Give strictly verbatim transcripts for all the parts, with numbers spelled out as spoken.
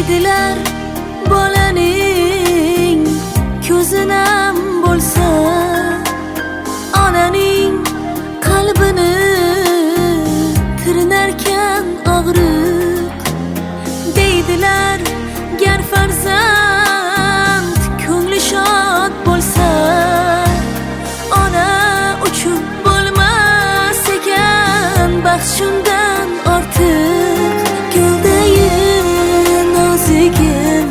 deydilar bolaning ko'zinam bo'lsa, onaning qalbini tirnarkan og'riq. Deydilar gar farzand ko'ngli shod bo'lsa, ona uchun bo'lmas ekan baxt shundan ortiq. Guldayin nozigim,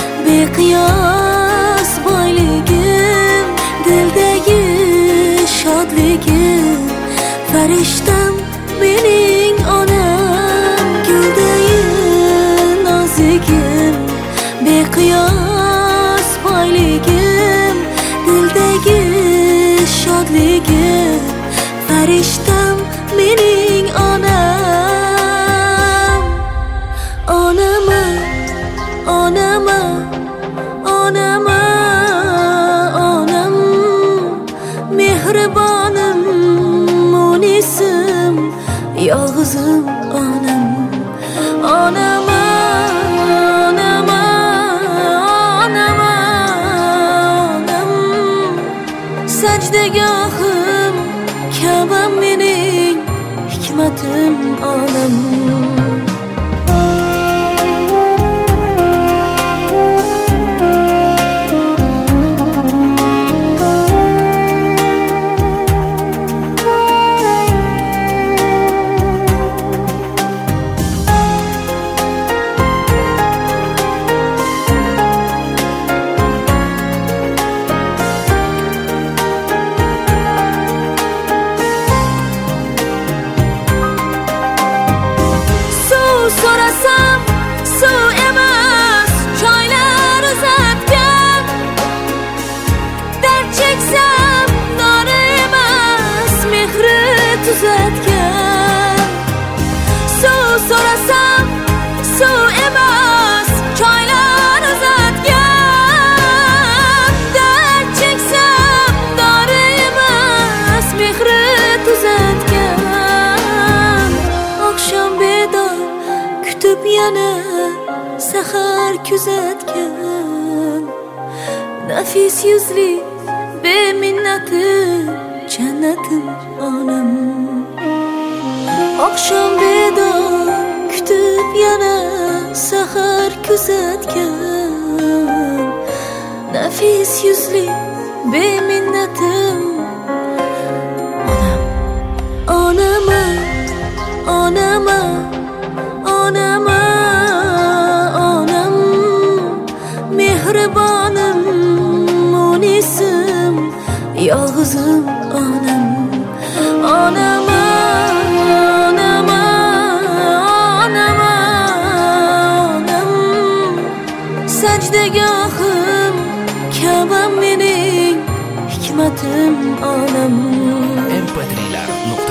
beqiyos boyligim, dildagi shodligim, farishtam mening onam. Guldayin nozigim, beqiyos boyligim, dildagi shodligim, farishtam mening onam. Onama, onama, onama, onam, mehribonim, munisim, yolg'izim onam. Onama, onama, onama, onam, sajdagohim, Ka'bam mening hikmatim onam. So'rasam suv emas, choylar uzatgan. Dard cheksam dori emas, mehri tuzatgan. Suv so'rasam suv emas, choylar uzatgan. Dard cheksam dori emas, mehri tuzatgan. Oqshom bedor kutib yana sahar kuzatgan. Nafis yuzli beminnatim, jannatim onam. Oqshom bedor kutib yana sahar kuzatgan. Nafis yuzli beminnatim onam. Onama, onama, onama, onam, mehribonim, munisim, yolg'izim onam. Onama, onama, onama, onam, sajdagohim, Ka'bam mening hikmatim onam. em pe tri lar nuqta